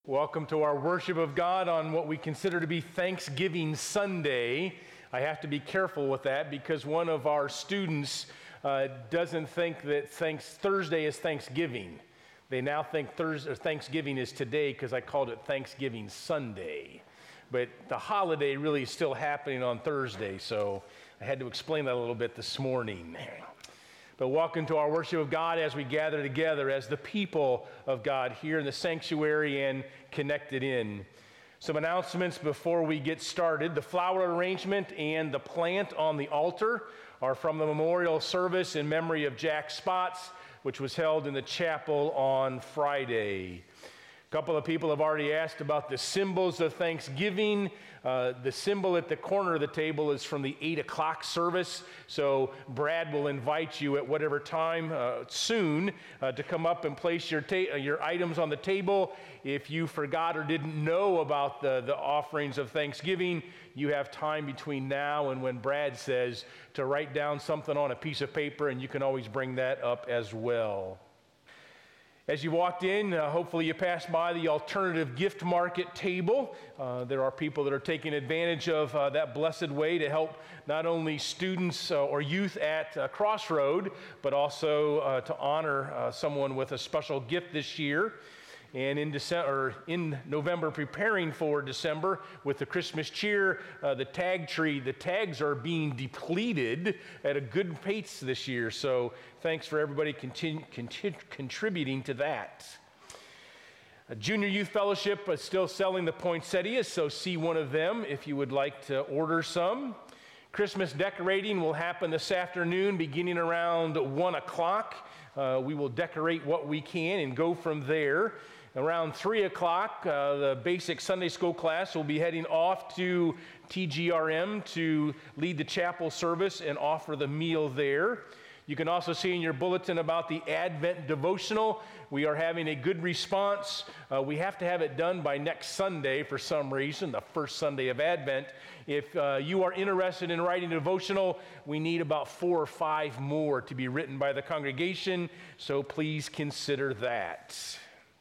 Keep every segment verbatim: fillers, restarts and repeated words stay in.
Welcome to our worship of God on what we consider to be Thanksgiving Sunday. I have to be careful with that because one of our students uh, doesn't think that thanks, Thursday is Thanksgiving. They now think Thursday, Thanksgiving is today because I called it Thanksgiving Sunday. But the holiday really is still happening on Thursday, so I had to explain that a little bit this morning. But welcome to our worship of God as we gather together as the people of God here in the sanctuary and connected in. Some announcements before we get started. The flower arrangement and the plant on the altar are from the memorial service in memory of Jack Spots, which was held in the chapel on Friday. A couple of people have already asked about the symbols of Thanksgiving. Uh, the symbol at the corner of the table is from the eight o'clock service. So Brad will invite you at whatever time uh, soon uh, to come up and place your ta- your items on the table. If you forgot or didn't know about the, the offerings of Thanksgiving, you have time between now and when Brad says to write down something on a piece of paper, and you can always bring that up as well. As you walked in, uh, hopefully you passed by the alternative gift market table. Uh, there are people that are taking advantage of uh, that blessed way to help not only students uh, or youth at uh, Crossroad, but also uh, to honor uh, someone with a special gift this year. And in December, or in November, preparing for December with the Christmas cheer, uh, the tag tree, the tags are being depleted at a good pace this year. So thanks for everybody continu- continu- contributing to that. A Junior Youth Fellowship is still selling the poinsettias, so see one of them if you would like to order some. Christmas decorating will happen this afternoon beginning around one o'clock. Uh, we will decorate what we can and go from there. Around three o'clock, uh, the basic Sunday school class will be heading off to T G R M to lead the chapel service and offer the meal there. You can also see in your bulletin about the Advent devotional. We are having a good response. Uh, we have to have it done by next Sunday for some reason, the first Sunday of Advent. If uh, you are interested in writing a devotional, we need about four or five more to be written by the congregation, so please consider that.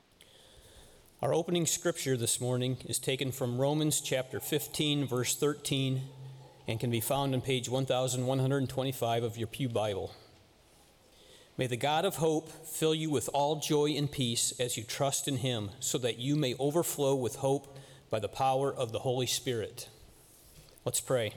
Our opening scripture this morning is taken from Romans chapter fifteen, verse thirteen, and can be found on page one thousand one hundred twenty-five of your Pew Bible. May the God of hope fill you with all joy and peace as you trust in him, so that you may overflow with hope by the power of the Holy Spirit. Let's pray.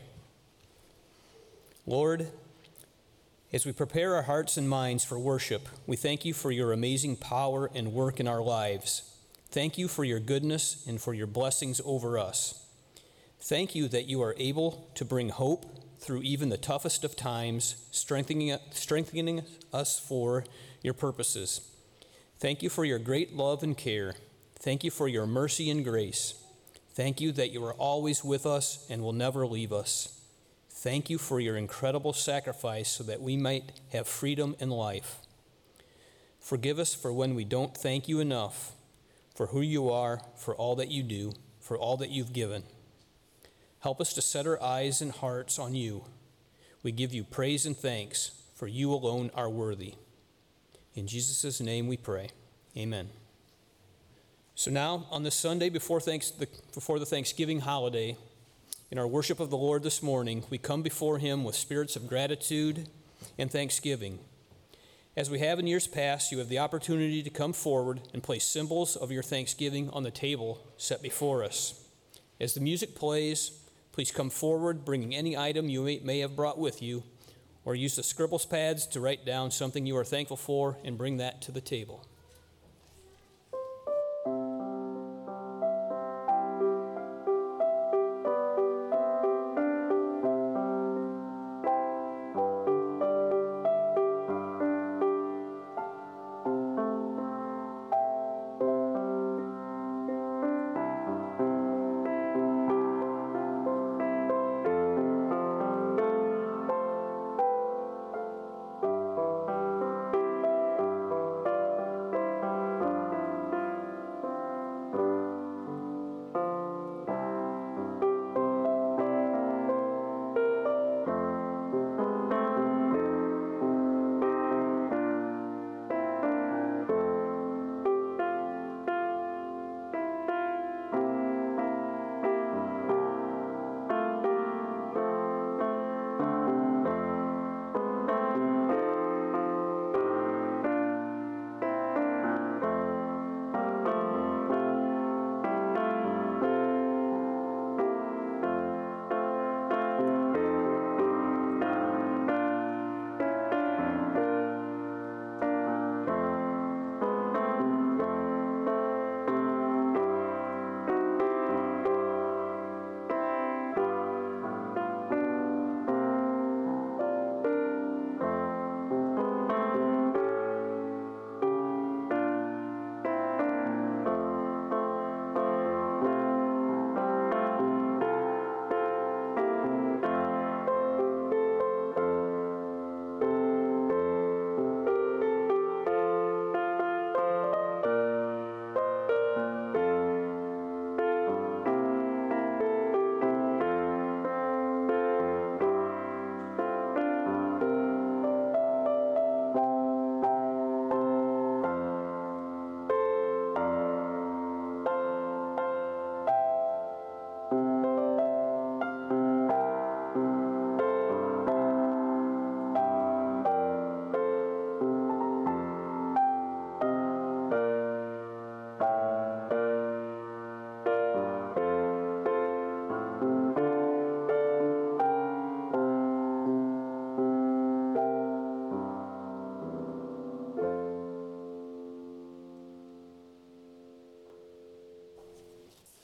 Lord, as we prepare our hearts and minds for worship, we thank you for your amazing power and work in our lives. Thank you for your goodness and for your blessings over us. Thank you that you are able to bring hope through even the toughest of times, strengthening, strengthening us for your purposes. Thank you for your great love and care. Thank you for your mercy and grace. Thank you that you are always with us and will never leave us. Thank you for your incredible sacrifice so that we might have freedom and life. Forgive us for when we don't thank you enough, for who you are, for all that you do, for all that you've given. Help us to set our eyes and hearts on you. We give you praise and thanks, for you alone are worthy. In Jesus' name we pray. Amen. So now, on this Sunday before, thanks, the, before the Thanksgiving holiday, in our worship of the Lord this morning, we come before him with spirits of gratitude and thanksgiving. As we have in years past, you have the opportunity to come forward and place symbols of your thanksgiving on the table set before us. As the music plays, please come forward, bringing any item you may, may have brought with you, or use the scribbles pads to write down something you are thankful for and bring that to the table.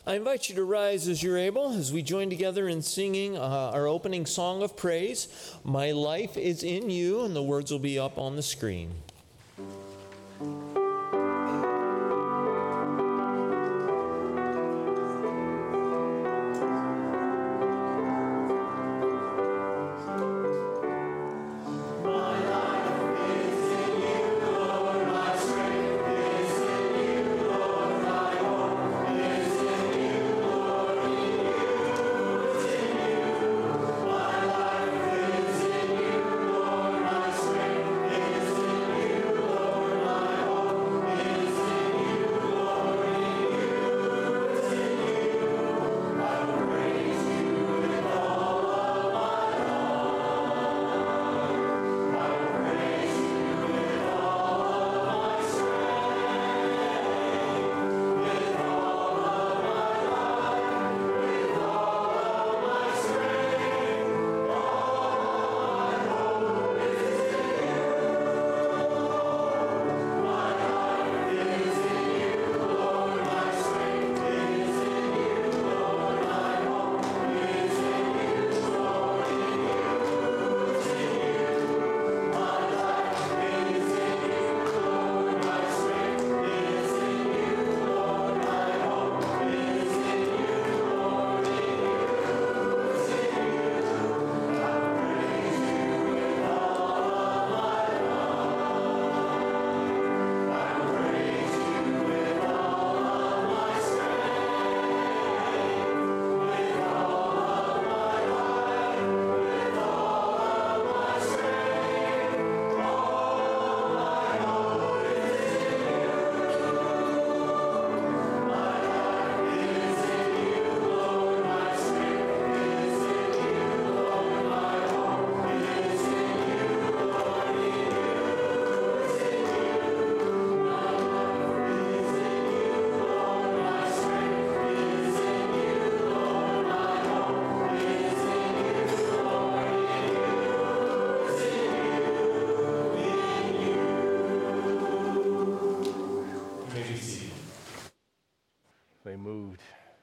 I invite you to rise as you're able as we join together in singing uh, our opening song of praise, My Life is in You, and the words will be up on the screen. They moved.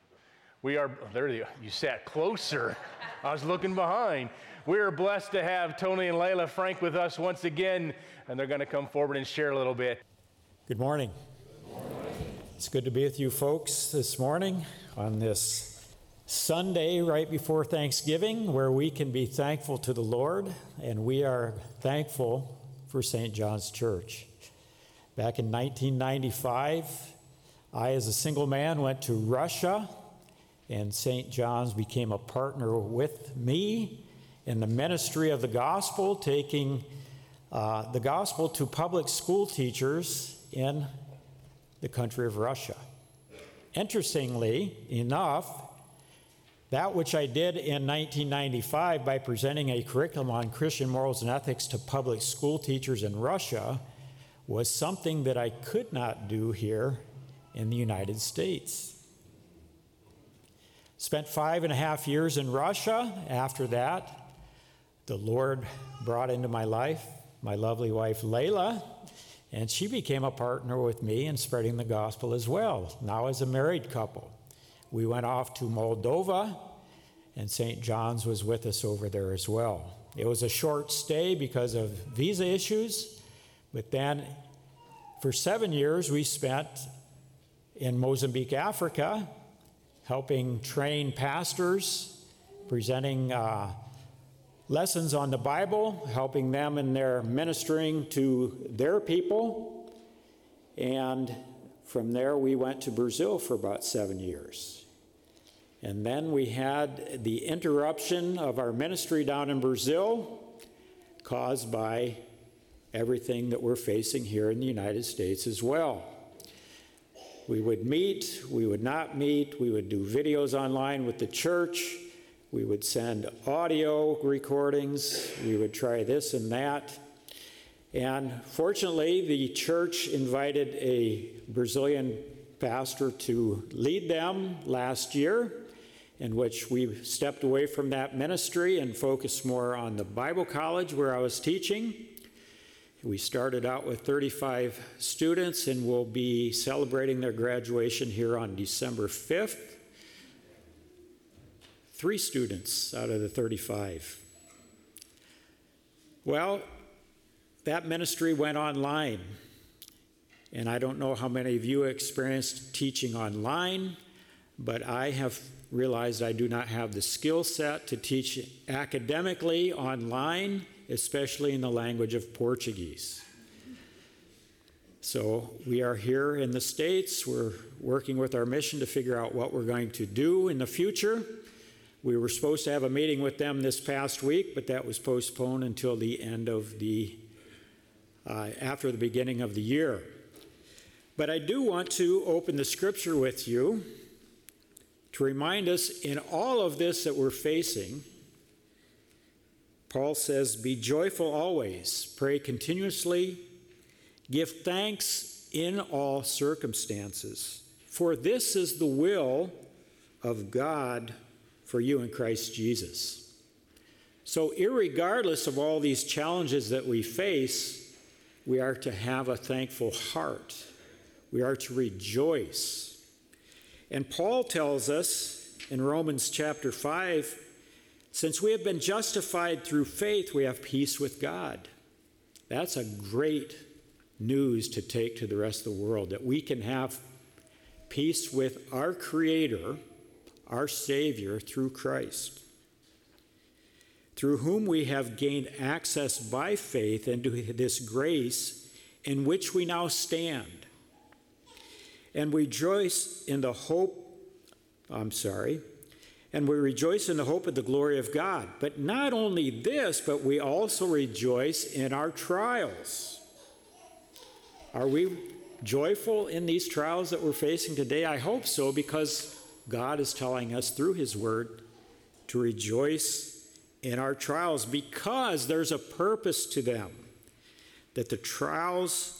We are, there you, you sat closer. I was looking behind. We are blessed to have Tony and Layla Frank with us once again, and they're going to come forward and share a little bit. Good morning. Good morning. It's good to be with you folks this morning on this Sunday right before Thanksgiving, where we can be thankful to the Lord, and we are thankful for Saint John's Church. Back in nineteen ninety-five, I, as a single man, went to Russia, and Saint John's became a partner with me in the ministry of the gospel, taking uh, the gospel to public school teachers in the country of Russia. Interestingly enough, that which I did in nineteen ninety-five by presenting a curriculum on Christian morals and ethics to public school teachers in Russia was something that I could not do here in the United States. Spent five and a half years in Russia. After that, the Lord brought into my life my lovely wife, Layla, and she became a partner with me in spreading the gospel as well, now as a married couple. We went off to Moldova, and Saint John's was with us over there as well. It was a short stay because of visa issues, but then for seven years we spent in Mozambique, Africa, helping train pastors, presenting uh, lessons on the Bible, helping them in their ministering to their people. And from there, we went to Brazil for about seven years. And then we had the interruption of our ministry down in Brazil caused by everything that we're facing here in the United States as well. We would meet, we would not meet, we would do videos online with the church, we would send audio recordings, we would try this and that. And fortunately, the church invited a Brazilian pastor to lead them last year, in which we stepped away from that ministry and focused more on the Bible college where I was teaching. We started out with thirty-five students, and we'll be celebrating their graduation here on December fifth. three students out of the thirty-five. Well, that ministry went online. And I don't know how many of you experienced teaching online, but I have realized I do not have the skill set to teach academically online, especially in the language of Portuguese. So we are here in the States. We're working with our mission to figure out what we're going to do in the future. We were supposed to have a meeting with them this past week, but that was postponed until the end of the, uh, after the beginning of the year. But I do want to open the scripture with you to remind us in all of this that we're facing. Paul says, "Be joyful always, pray continuously, give thanks in all circumstances, for this is the will of God for you in Christ Jesus." So irregardless of all these challenges that we face, we are to have a thankful heart. We are to rejoice. And Paul tells us in Romans chapter five, since we have been justified through faith, we have peace with God. That's a great news to take to the rest of the world, that we can have peace with our Creator, our Savior, through Christ, through whom we have gained access by faith into this grace in which we now stand. And we rejoice in the hope, I'm sorry, and we rejoice in the hope of the glory of God. But not only this, but we also rejoice in our trials. Are we joyful in these trials that we're facing today? I hope so, because God is telling us through his word to rejoice in our trials, because there's a purpose to them, that the trials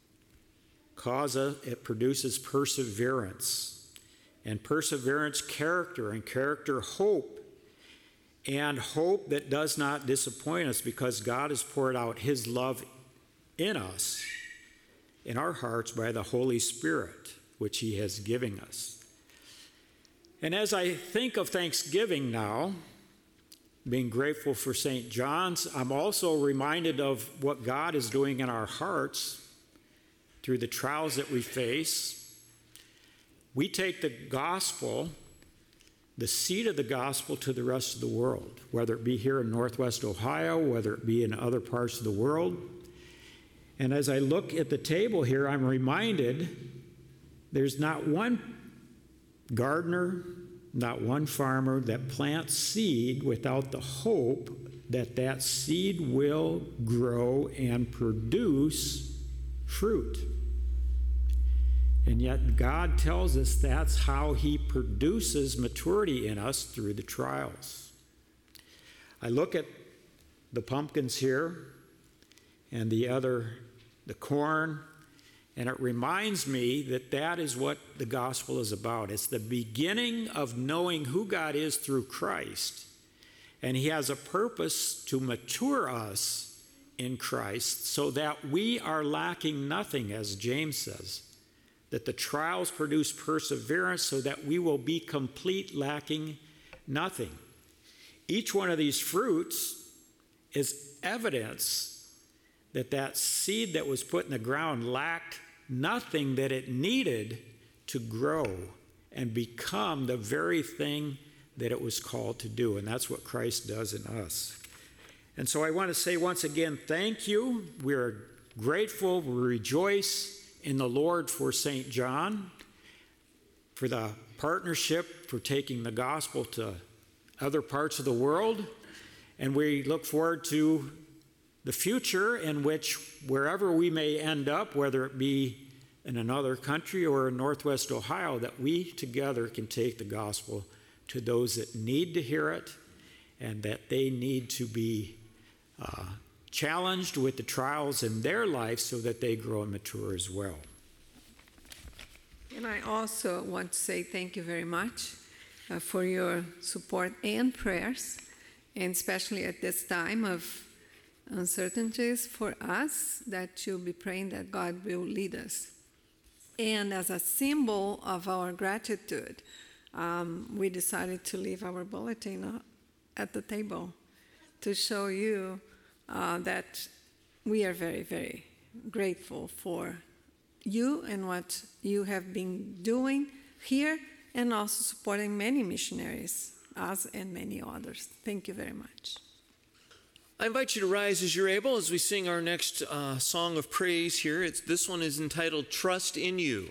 cause a, it produces perseverance, and perseverance character, and character hope, and hope that does not disappoint us, because God has poured out his love in us, in our hearts, by the Holy Spirit, which he has given us. And as I think of Thanksgiving now, being grateful for Saint John's, I'm also reminded of what God is doing in our hearts through the trials that we face. We take the gospel, the seed of the gospel, to the rest of the world, whether it be here in Northwest Ohio, whether it be in other parts of the world. And as I look at the table here, I'm reminded there's not one gardener, not one farmer that plants seed without the hope that that seed will grow and produce fruit. And yet God tells us that's how he produces maturity in us, through the trials. I look at the pumpkins here and the other, the corn, and it reminds me that that is what the gospel is about. It's the beginning of knowing who God is through Christ. And he has a purpose to mature us in Christ so that we are lacking nothing, as James says, that the trials produce perseverance so that we will be complete, lacking nothing. Each one of these fruits is evidence that that seed that was put in the ground lacked nothing that it needed to grow and become the very thing that it was called to do. And that's what Christ does in us. And so I want to say once again, thank you. We're grateful. We rejoice in the Lord for Saint John, for the partnership, for taking the gospel to other parts of the world. And we look forward to the future in which, wherever we may end up, whether it be in another country or in Northwest Ohio, that we together can take the gospel to those that need to hear it, and that they need to be uh, challenged with the trials in their life so that they grow and mature as well. And I also want to say thank you very much uh, for your support and prayers, and especially at this time of uncertainties for us, that you'll be praying that God will lead us. And as a symbol of our gratitude, um, we decided to leave our bulletin at the table to show you uh, that we are very, very grateful for you and what you have been doing here, and also supporting many missionaries, us and many others. Thank you very much. I invite you to rise as you're able as we sing our next uh, song of praise here. It's, this one is entitled Trust in You.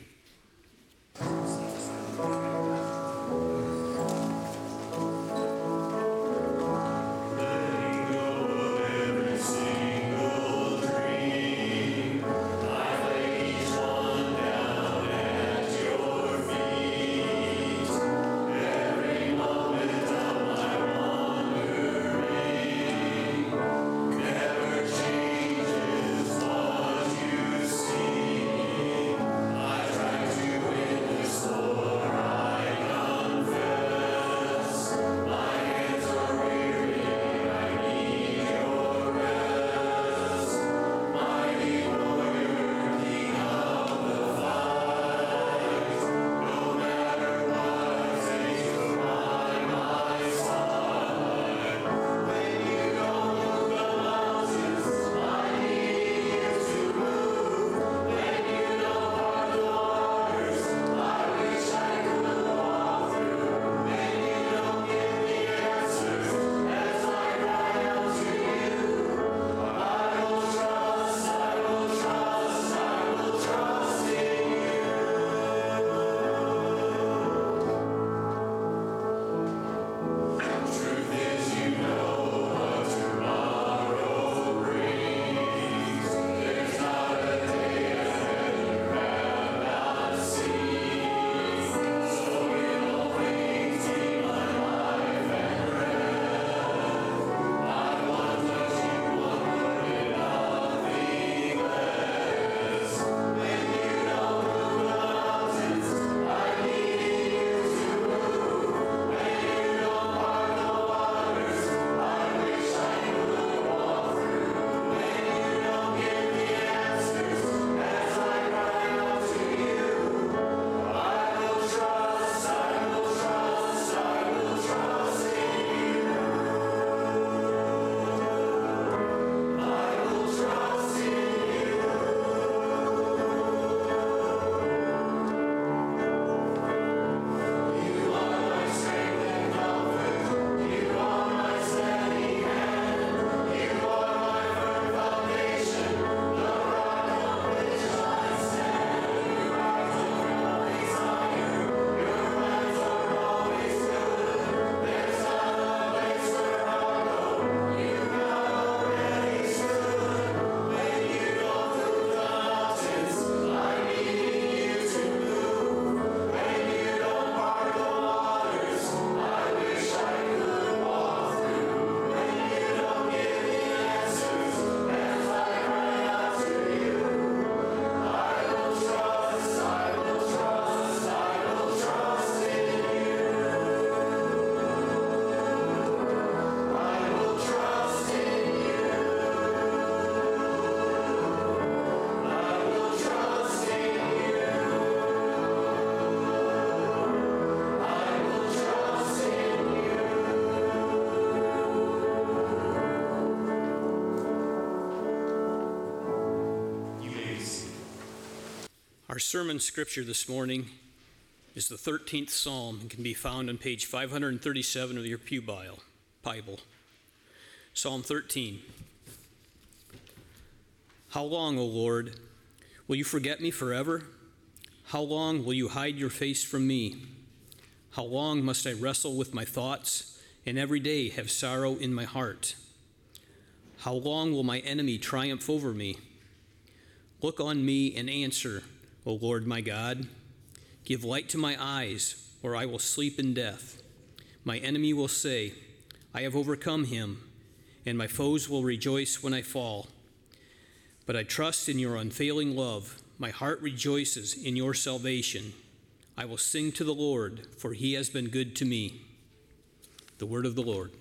Our sermon scripture this morning is the thirteenth Psalm and can be found on page five hundred thirty-seven of your Pew Bible. Psalm thirteen. How long, O Lord, will you forget me forever? How long will you hide your face from me? How long must I wrestle with my thoughts and every day have sorrow in my heart? How long will my enemy triumph over me? Look on me and answer, O Lord my God. Give light to my eyes, or I will sleep in death. My enemy will say, I have overcome him, and my foes will rejoice when I fall. But I trust in your unfailing love. My heart rejoices in your salvation. I will sing to the Lord, for he has been good to me. The word of the Lord.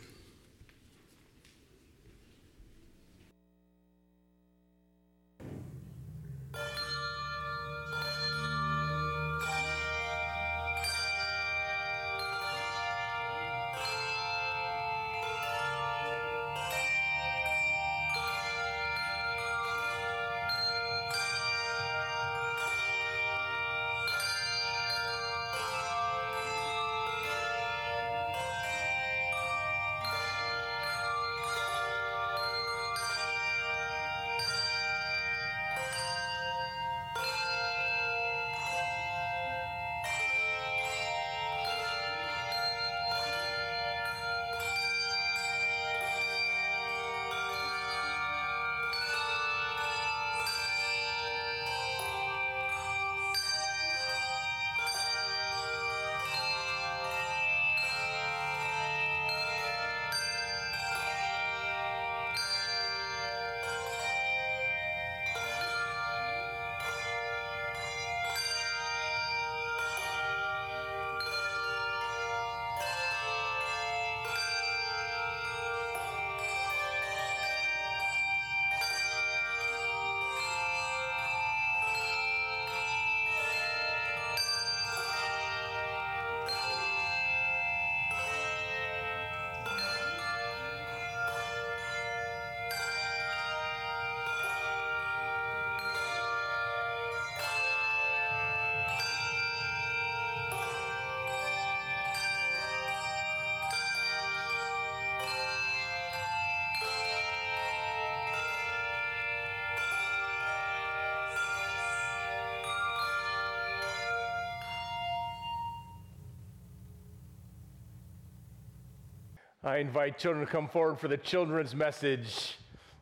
I invite children to come forward for the children's message.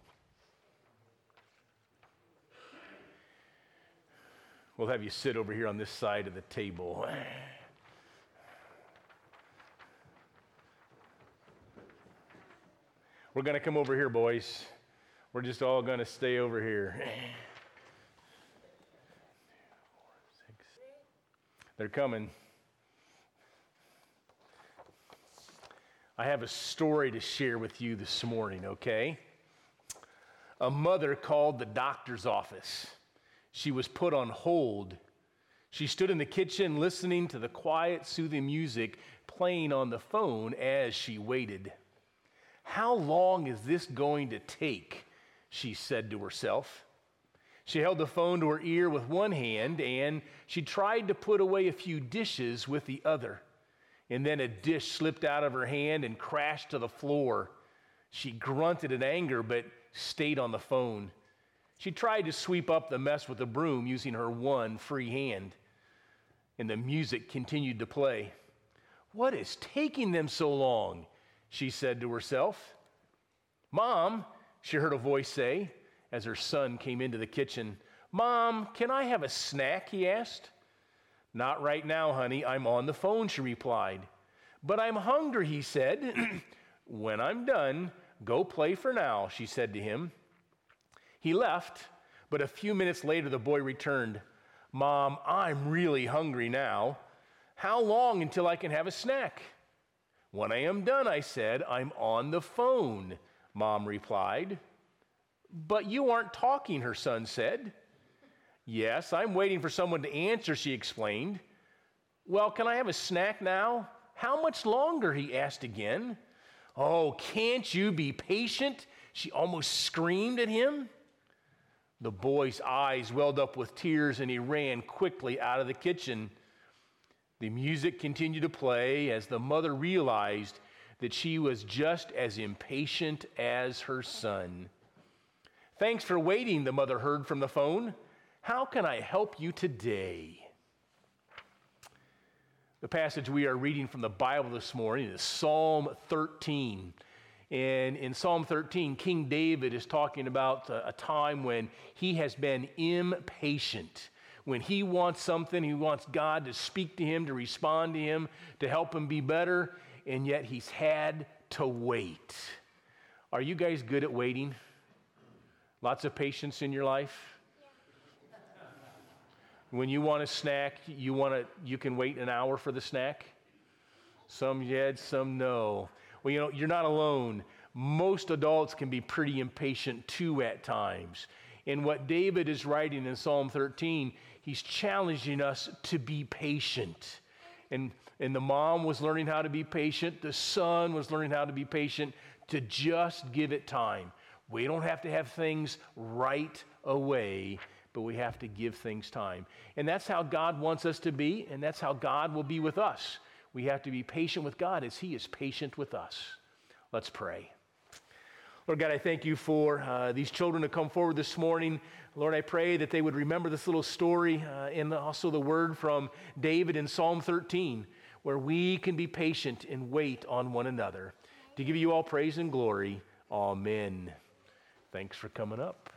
We'll have you sit over here on this side of the table. We're going to come over here, boys. We're just all going to stay over here. They're coming. I have a story to share with you this morning, okay? A mother called the doctor's office. She was put on hold. She stood in the kitchen listening to the quiet, soothing music playing on the phone as she waited. How long is this going to take? She said to herself. She held the phone to her ear with one hand, and she tried to put away a few dishes with the other. And then a dish slipped out of her hand and crashed to the floor. She grunted in anger, but stayed on the phone. She tried to sweep up the mess with a broom using her one free hand. And the music continued to play. What is taking them so long? She said to herself. Mom, she heard a voice say as her son came into the kitchen. Mom, can I have a snack? He asked. Not right now, honey. I'm on the phone, she replied. But I'm hungry, he said. When I'm done, go play for now, she said to him. He left, but a few minutes later, the boy returned. Mom, I'm really hungry now. How long until I can have a snack? When I am done, I said, I'm on the phone, Mom replied. But you aren't talking, her son said. Yes, I'm waiting for someone to answer, she explained. Well, can I have a snack now? How much longer? He asked again. Oh, can't you be patient? She almost screamed at him. The boy's eyes welled up with tears and he ran quickly out of the kitchen. The music continued to play as the mother realized that she was just as impatient as her son. Thanks for waiting, the mother heard from the phone. How can I help you today? The passage we are reading from the Bible this morning is Psalm thirteen. And in Psalm thirteen, King David is talking about a, a time when he has been impatient. When he wants something, he wants God to speak to him, to respond to him, to help him be better, and yet he's had to wait. Are you guys good at waiting? Lots of patience in your life? When you want a snack, you want to, you can wait an hour for the snack? Some yes, some no. Well, you know, you're not alone. Most adults can be pretty impatient too at times. And what David is writing in Psalm thirteen, he's challenging us to be patient. And, and the mom was learning how to be patient. The son was learning how to be patient, to just give it time. We don't have to have things right away, but we have to give things time. And that's how God wants us to be, and that's how God will be with us. We have to be patient with God as he is patient with us. Let's pray. Lord God, I thank you for uh, these children to come forward this morning. Lord, I pray that they would remember this little story uh, and also the word from David in Psalm thirteen, where we can be patient and wait on one another. To give you all praise and glory, amen. Thanks for coming up.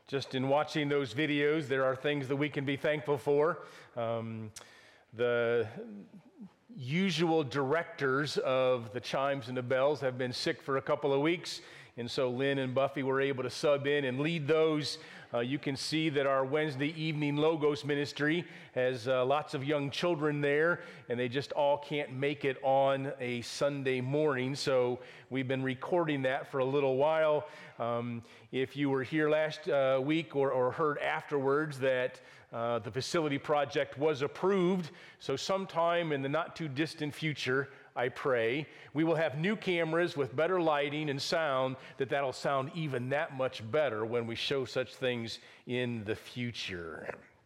just in watching those videos, there are things that we can be thankful for. Um, the usual directors of the chimes and the bells have been sick for a couple of weeks, and so Lynn and Buffy were able to sub in and lead those. Uh, you can see that our Wednesday evening Logos ministry has uh, lots of young children there, and they just all can't make it on a Sunday morning, so we've been recording that for a little while. Um, if you were here last uh, week or, or heard afterwards that uh, the facility project was approved, so sometime in the not too distant future, I pray, we will have new cameras with better lighting and sound, that that'll sound even that much better when we show such things in the future.